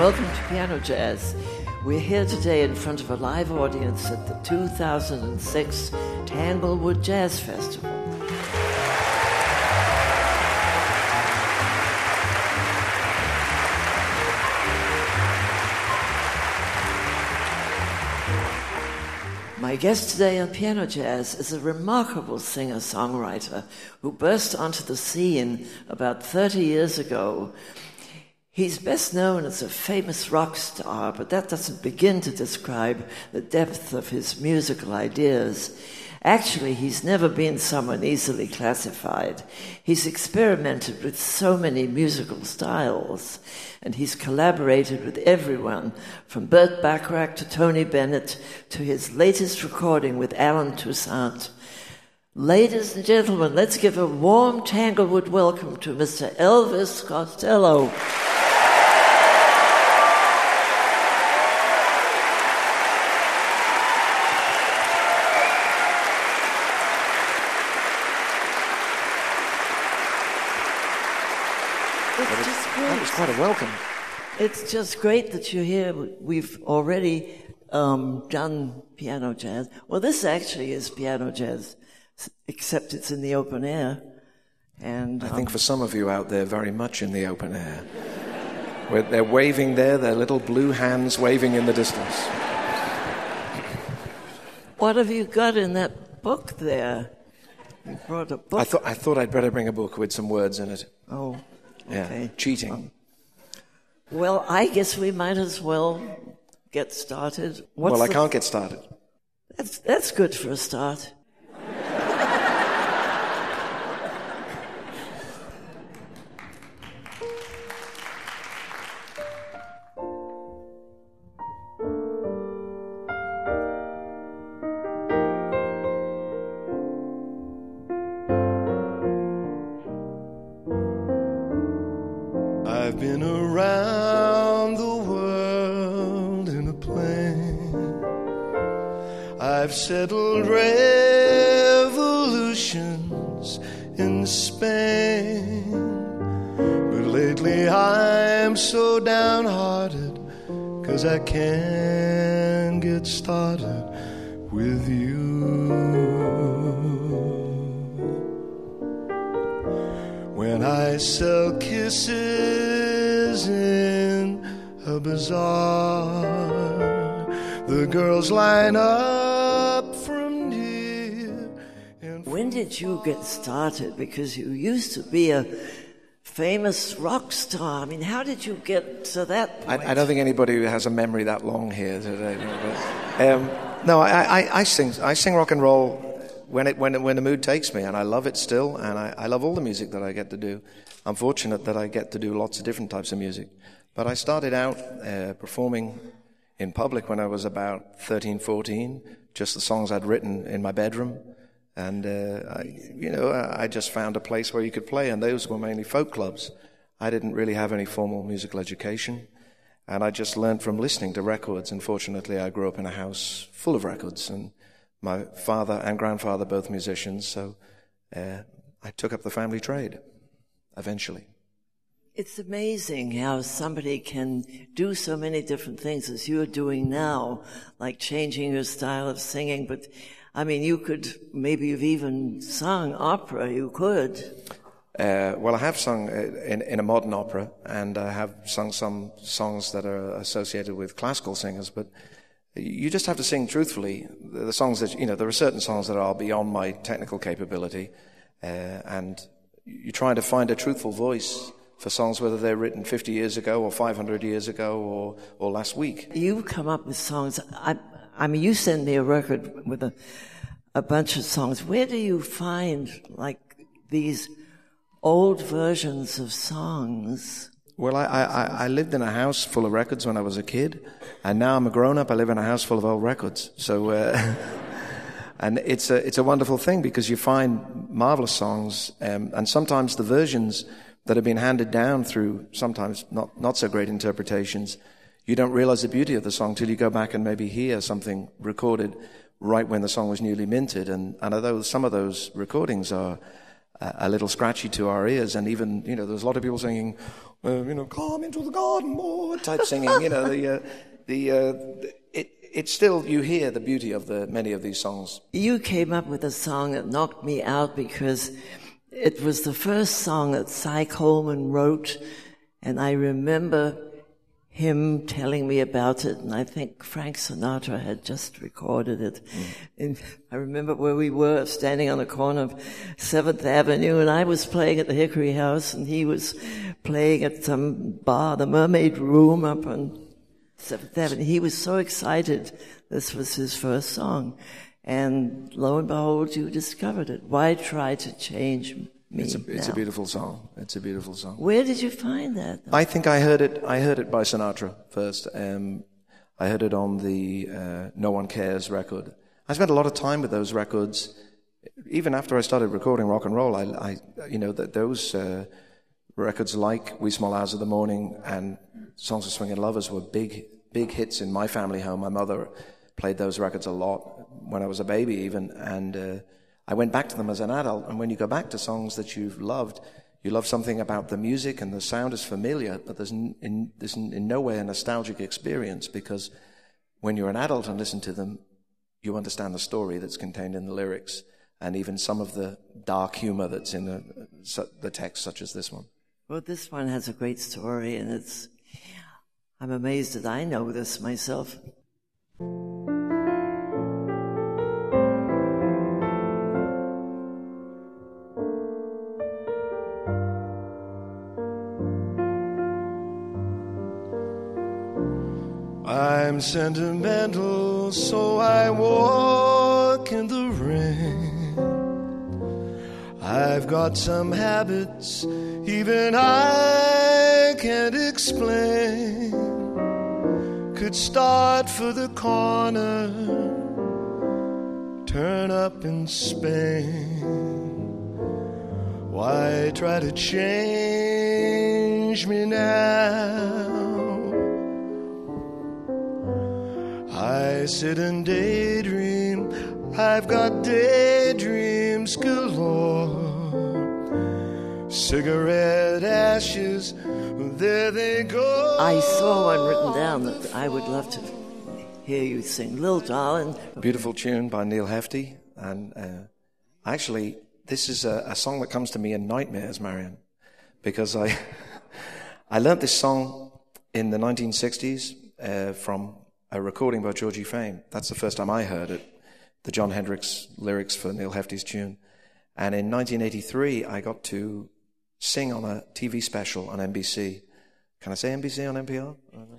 welcome to Piano Jazz. We're here today in front of a live audience at the 2006 Tanglewood Jazz Festival. My guest today on Piano Jazz is a remarkable singer-songwriter who burst onto the scene about 30 years ago. He's best known as a famous rock star, but that doesn't begin to describe the depth of his musical ideas. Actually, he's never been someone easily classified. He's experimented with so many musical styles, and he's collaborated with everyone, from Burt Bacharach to Tony Bennett to his latest recording with Alan Toussaint. Ladies and gentlemen, let's give a warm Tanglewood welcome to Mr. Elvis Costello. That was quite a welcome. It's just great that you're here. We've already done Piano Jazz. Well, this actually is Piano Jazz, except it's in the open air. And I think for some of you out there, very much in the open air. Where they're waving there, their little blue hands waving in the distance. What have you got in that book there? You brought a book. I thought I'd better bring a book with some words in it. Oh. Yeah, okay. Cheating. Well, I guess we might as well get started. I can't get started. That's good for a start. I've been around the world in a plane. I've settled revolutions in Spain. But lately I'm so downhearted, 'cause I can't get started with you. When I sell kisses in a bazaar, the girls line up from near and When did you get started? Because you used to be a famous rock star. I mean, how did you get to that point? I don't think anybody has a memory that long here today. No, I sing rock and roll when the mood takes me, and I love it still, and I love all the music that I get to do. I'm fortunate that I get to do lots of different types of music. But I started out performing in public when I was about 13, 14, just the songs I'd written in my bedroom. And, I just found a place where you could play, and those were mainly folk clubs. I didn't really have any formal musical education, and I just learned from listening to records. And fortunately, I grew up in a house full of records, and my father and grandfather, both musicians, so I took up the family trade, eventually. It's amazing how somebody can do so many different things as you're doing now, like changing your style of singing. But, I mean, maybe you've even sung opera, you could. Well, I have sung in a modern opera, and I have sung some songs that are associated with classical singers, but you just have to sing truthfully. The songs that, there are certain songs that are beyond my technical capability, and you're trying to find a truthful voice for songs, whether they're written 50 years ago or 500 years ago or last week. You come up with songs. I mean, you send me a record with a bunch of songs. Where do you find, like, these old versions of songs? Well, I lived in a house full of records when I was a kid, and now I'm a grown-up. I live in a house full of old records. So, and it's a wonderful thing, because you find marvelous songs, and sometimes the versions that have been handed down through sometimes not so great interpretations, you don't realize the beauty of the song till you go back and maybe hear something recorded right when the song was newly minted. And although some of those recordings are a little scratchy to our ears. And even, there's a lot of people singing, come into the garden more type singing. It's still, you hear the beauty of many of these songs. You came up with a song that knocked me out because it was the first song that Cy Coleman wrote, and I remember him telling me about it, and I think Frank Sinatra had just recorded it. And I remember where we were, standing on the corner of 7th Avenue, and I was playing at the Hickory House, and he was playing at some bar, the Mermaid Room up on 7th Avenue. He was so excited. This was his first song. And lo and behold, you discovered it. Why try to change me? It's a beautiful song. It's a beautiful song. Where did you find that? I think I heard it by Sinatra first. I heard it on the No One Cares record. I spent a lot of time with those records. Even after I started recording rock and roll, those records like Wee Small Hours of the Morning and Songs of Swingin' Lovers were big hits in my family home. My mother played those records a lot when I was a baby even, and I went back to them as an adult. And when you go back to songs that you've loved, you love something about the music and the sound is familiar, but there's in no way a nostalgic experience, because when you're an adult and listen to them, you understand the story that's contained in the lyrics and even some of the dark humor that's in the text, such as this one. Well, this one has a great story, and I'm amazed that I know this myself. I'm sentimental, so I walk in the rain. I've got some habits even I can't explain. Could start for the corner, turn up in Spain. Why try to change me now? I sit and daydream, I've got daydreams galore. Cigarette ashes, there they go. I saw one written down that I would love to hear you sing. Lil Darlin'. Beautiful tune by Neil Hefti. And actually, this is a song that comes to me in nightmares, Marion, because I learnt this song in the 1960s from a recording by Georgie Fame. That's the first time I heard it, the Jon Hendricks lyrics for Neil Hefti's tune. And in 1983, I got to sing on a TV special on NBC. Can I say NBC on NPR?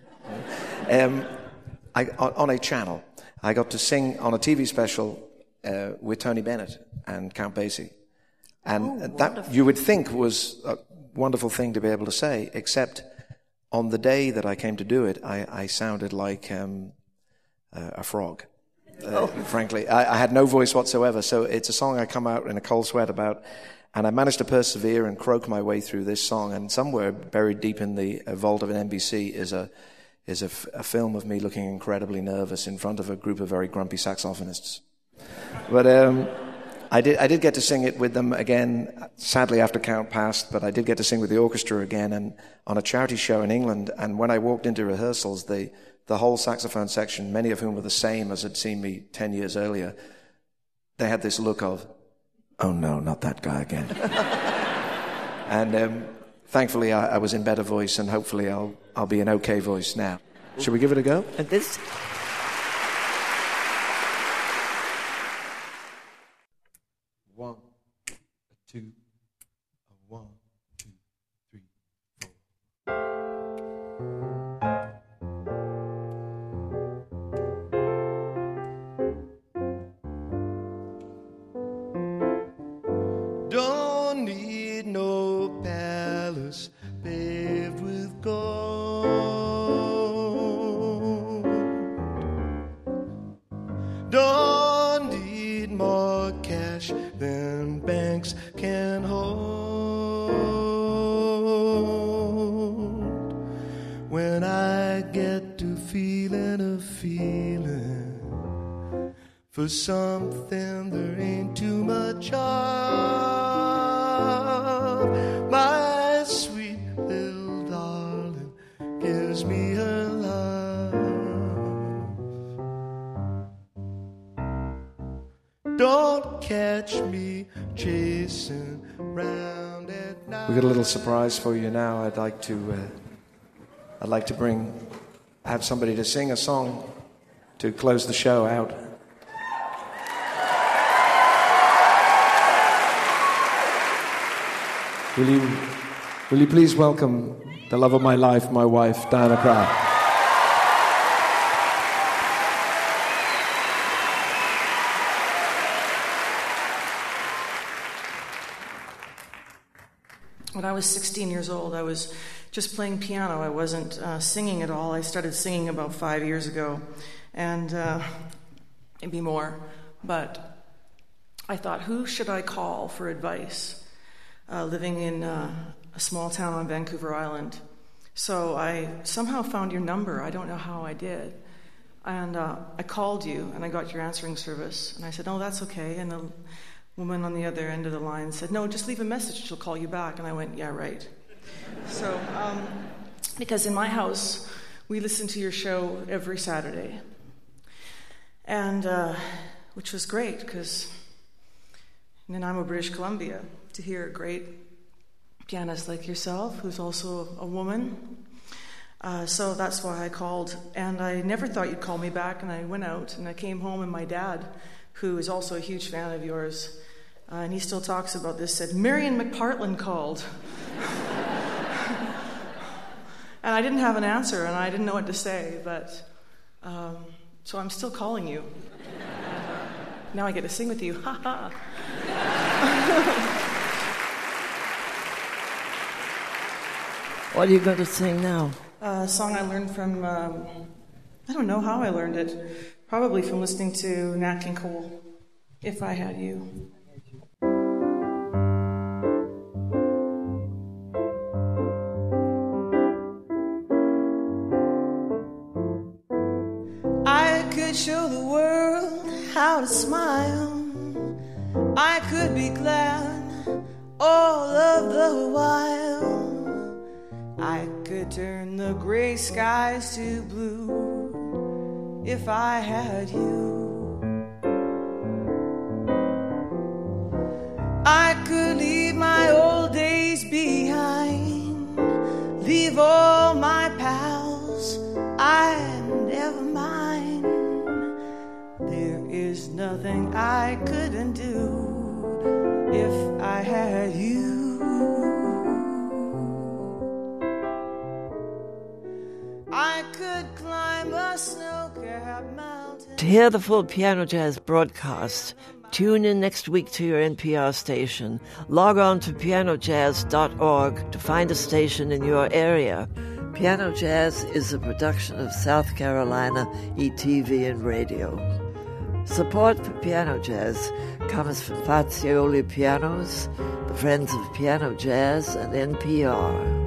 On a channel. I got to sing on a TV special with Tony Bennett and Count Basie. And that, you would think, was a wonderful thing to be able to say, except on the day that I came to do it, I sounded like a frog. Frankly, I had no voice whatsoever. So it's a song I come out in a cold sweat about, and I managed to persevere and croak my way through this song. And somewhere buried deep in the vault of an NBC is a film of me looking incredibly nervous in front of a group of very grumpy saxophonists. But I did get to sing it with them again, sadly after Count passed, but I did get to sing with the orchestra again, and on a charity show in England. And when I walked into rehearsals, the whole saxophone section, many of whom were the same as had seen me 10 years earlier, they had this look of, oh no, not that guy again. And thankfully I was in better voice, and hopefully I'll be in okay voice now. Should we give it a go? And this... One, two, one, two, three, four. Don't need no palace paved with gold. Don't need more cash than banks can hold. When I get to feeling a feeling for something there ain't too much of, catch me chasing round at night. We got a little surprise for you now. I'd like to have somebody to sing a song to close the show out. Will you please welcome the love of my life, my wife, Diana Krall. When I was 16 years old, I was just playing piano. I wasn't singing at all. I started singing about 5 years ago, and maybe more. But I thought, who should I call for advice? Living in a small town on Vancouver Island. So I somehow found your number. I don't know how I did. And I called you, and I got your answering service. And I said, "Oh, that's okay." And the woman on the other end of the line said, "No, just leave a message. She'll call you back." And I went, "Yeah, right." So, because in my house, we listen to your show every Saturday. And, which was great, because Nanaimo, British Columbia, to hear a great pianist like yourself, who's also a woman. So that's why I called. And I never thought you'd call me back, and I went out, and I came home, and my dad, who is also a huge fan of yours, and he still talks about this, said, "Marion McPartland called." And I didn't have an answer, and I didn't know what to say, but so I'm still calling you. Now I get to sing with you. Ha ha. What are you going to sing now? A song I learned from, I don't know how I learned it. Probably from listening to Nat King Cole, "If I Had You." I could show the world how to smile. I could be glad all of the while. I could turn the gray skies to blue if I had you. I could leave my old days behind, leave all my pals, I'd never mind. There is nothing I couldn't do if I had you. I could climb a snow-capped mountain. To hear the full Piano Jazz broadcast, tune in next week to your NPR station. Log on to pianojazz.org to find a station in your area. Piano Jazz is a production of South Carolina ETV and Radio. Support for Piano Jazz comes from Fazioli Pianos, the Friends of Piano Jazz, and NPR.